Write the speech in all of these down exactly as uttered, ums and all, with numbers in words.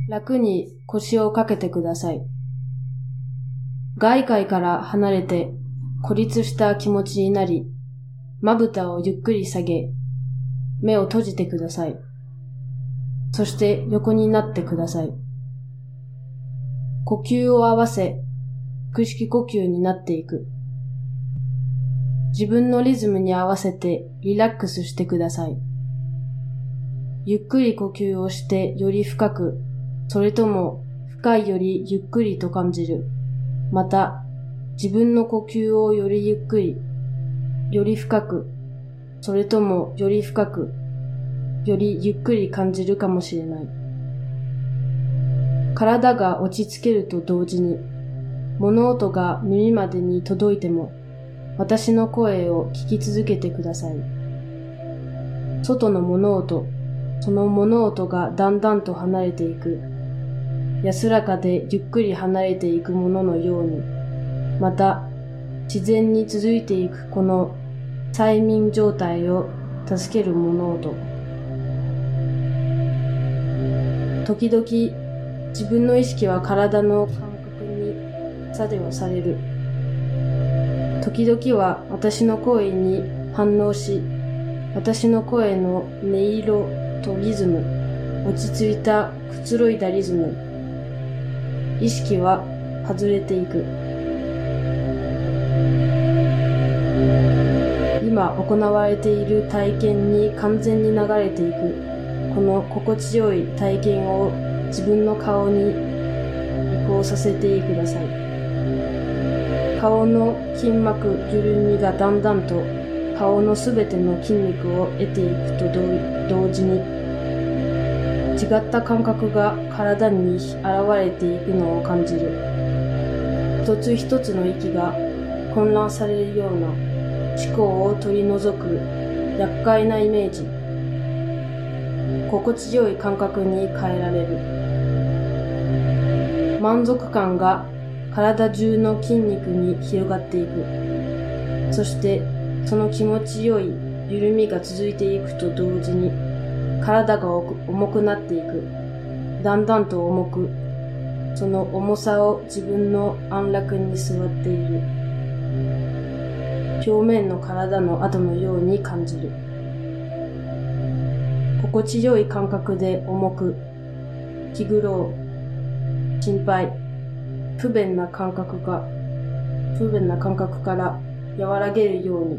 楽に腰をかけてください。外界から離れて孤立した気持ちになり、まぶたをゆっくり下げ、目を閉じてください。そして横になってください。呼吸を合わせ、腹式呼吸になっていく。自分のリズムに合わせてリラックスしてください。ゆっくり呼吸をしてより深く、それとも深いよりゆっくりと感じる。また、自分の呼吸をよりゆっくり、より深く、それともより深く、よりゆっくり感じるかもしれない。体が落ち着けると同時に、物音が耳までに届いても、私の声を聞き続けてください。外の物音、その物音がだんだんと離れていく。安らかでゆっくり離れていくもののように、また自然に続いていくこの催眠状態を助ける物音。時々自分の意識は体の感覚に作用される。時々は私の声に反応し、私の声の音色とリズム、落ち着いたくつろいだリズム、意識は外れていく。今行われている体験に完全に流れていく。この心地よい体験を自分の顔に移行させてください。顔の筋膜緩みがだんだんと顔のすべての筋肉を得ていくと同時に、違った感覚が体に現れていくのを感じる。一つ一つの息が混乱されるような思考を取り除く厄介なイメージ。心地よい感覚に変えられる。満足感が体中の筋肉に広がっていく。そしてその気持ちよい緩みが続いていくと同時に、体が重くなっていく。だんだんと重く、その重さを自分の安楽に座っている。表面の体の跡のように感じる。心地よい感覚で重く、気苦労、心配、不便な感覚が、不便な感覚から和らげるように、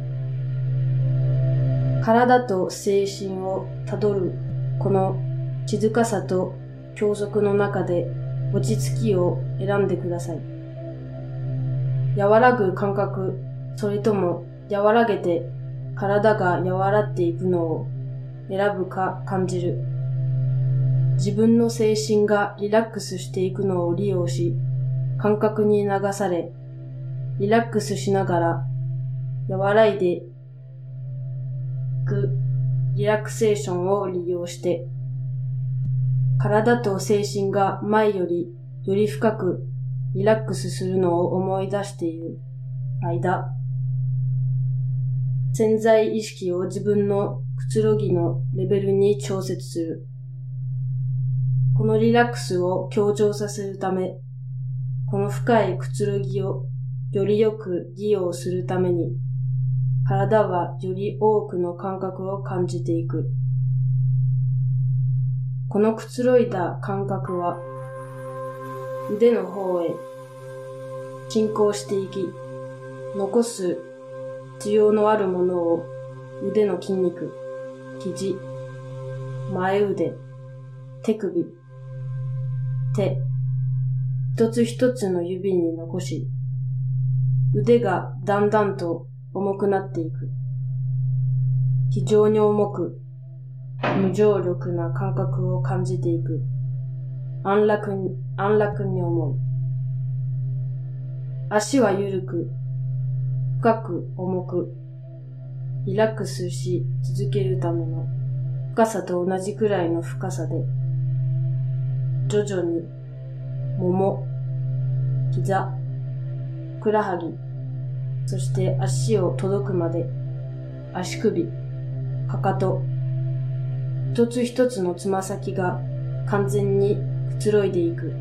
体と精神をたどるこの静かさと教則の中で落ち着きを選んでください。和らぐ感覚、それとも和らげて体が和らっていくのを選ぶか感じる。自分の精神がリラックスしていくのを利用し、感覚に流され、リラックスしながら和らいでいくリラクセーションを利用して、体と精神が前よりより深くリラックスするのを思い出している間、潜在意識を自分のくつろぎのレベルに調節する。このリラックスを強調させるため、この深いくつろぎをよりよく利用するために、体はより多くの感覚を感じていく。このくつろいだ感覚は、腕の方へ進行していき、残す必要のあるものを腕の筋肉、肘、前腕、手首、手、一つ一つの指に残し、腕がだんだんと重くなっていく。非常に重く、無重力な感覚を感じていく。安楽に、安楽に思う。足は緩く、深く重く、リラックスし続けるための深さと同じくらいの深さで、徐々に、もも、膝、ふくらはぎ、そして足を届くまで、足首、かかと、一つ一つのつま先が完全にくつろいでいく。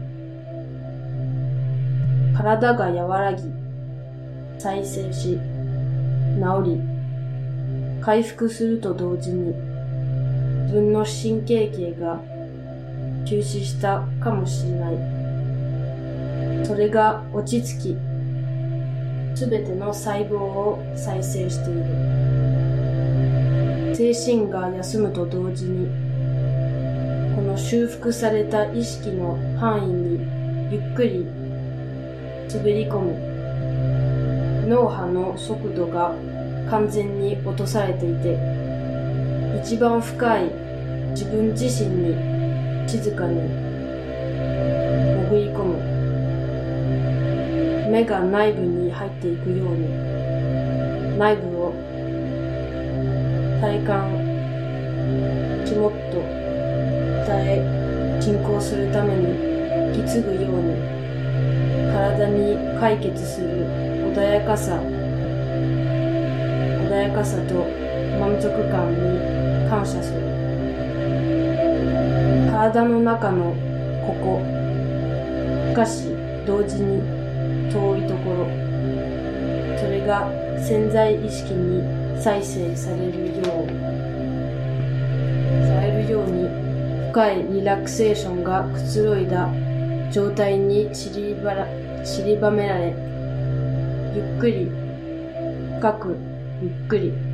体が和らぎ、再生し、治り、回復すると同時に、自分の神経系が休止したかもしれない。それが落ち着き、すべての細胞を再生している。精神が休むと同時に、この修復された意識の範囲にゆっくり滑り込む。脳波の速度が完全に落とされていて、一番深い自分自身に静かに潜り込む。目が内部に入っていくように、内部を体感、肝っと鍛え、進行するために引き継ぐように、体に解決する穏やかさ、穏やかさと満足感に感謝する。体の中のここ、しかし同時に遠いところ、それが潜在意識に再生されるよう、されるように深いリラクセーションがくつろいだ状態に散りばら、散りばめられ、ゆっくり、深く、ゆっくり、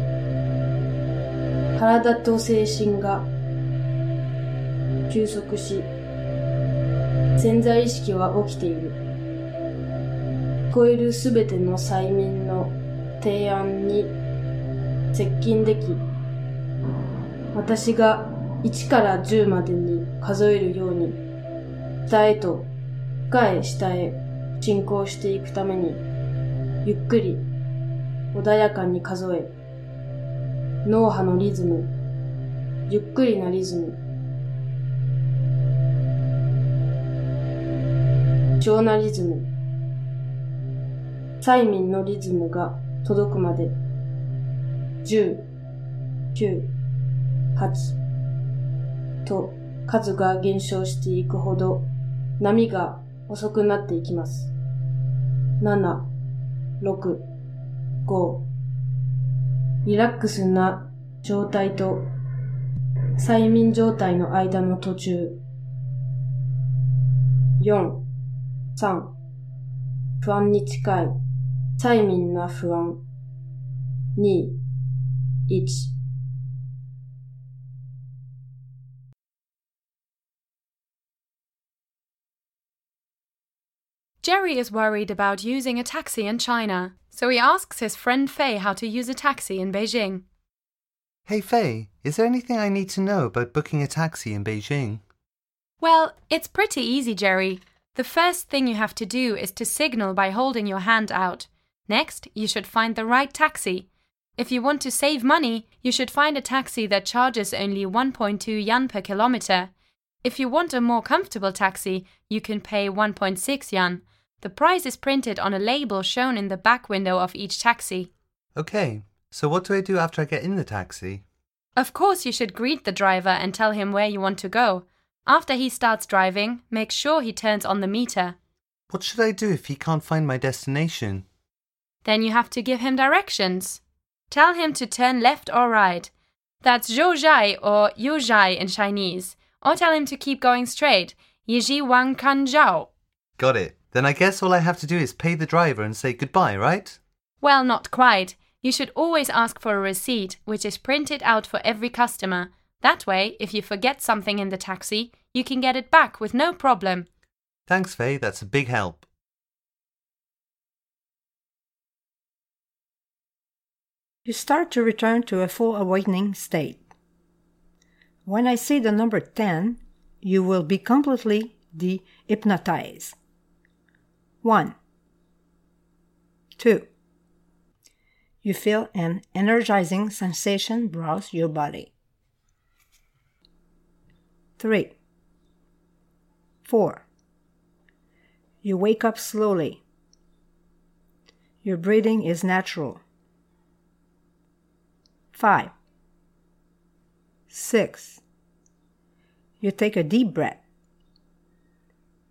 体と精神が休息し、潜在意識は起きている。聞こえるすべての催眠の提案に接近でき、私がいちからじゅうまでに数えるように、下へと深い下へ進行していくために、ゆっくり穏やかに数え、脳波のリズム、ゆっくりなリズム、異常なリズム、催眠のリズムが届くまで、じゅう、きゅう、はちと数が減少していくほど波が遅くなっていきます。なな、ろく、ご、リラックスな状態と催眠状態の間の途中、よん、さん、不安に近い催眠な不安、に、いち。 Jerry is worried about using a taxi in China, so he asks his friend Faye how to use a taxi in Beijing. Hey Faye, is there anything I need to know about booking a taxi in Beijing? Well, it's pretty easy, Jerry. The first thing you have to do is to signal by holding your hand out. Next, you should find the right taxi. If you want to save money, you should find a taxi that charges only one point two yuan per kilometer. If you want a more comfortable taxi, you can pay one point six yuan. The price is printed on a label shown in the back window of each taxi. Okay, so what do I do after I get in the taxi? Of course, you should greet the driver and tell him where you want to go. After he starts driving, make sure he turns on the meter. What should I do if he can't find my destination? Then you have to give him directions. Tell him to turn left or right. That's Zhouzhai or Youzhai in Chinese. Or tell him to keep going straight. Yizhi Wang Kan Zhao. Got it. Then I guess all I have to do is pay the driver and say goodbye, right? Well, not quite. You should always ask for a receipt, which is printed out for every customer. That way, if you forget something in the taxi, you can get it back with no problem. Thanks, Faye. That's a big help. You start to return to a full awakening state. When I say the number ten, you will be completely de-hypnotized. One. Two. You feel an energizing sensation browse your body. Three. Four. You wake up slowly. Your breathing is natural. Five. Six. You take a deep breath.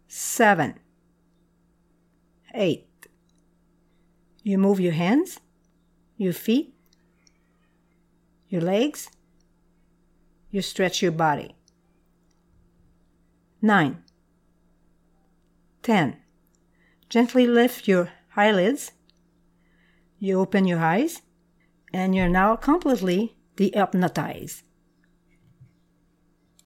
seven, eight. You move your hands, your feet, your legs. You stretch your body. nine, ten. Gently lift your eyelids. You open your eyes, and you're now completely dehypnotized.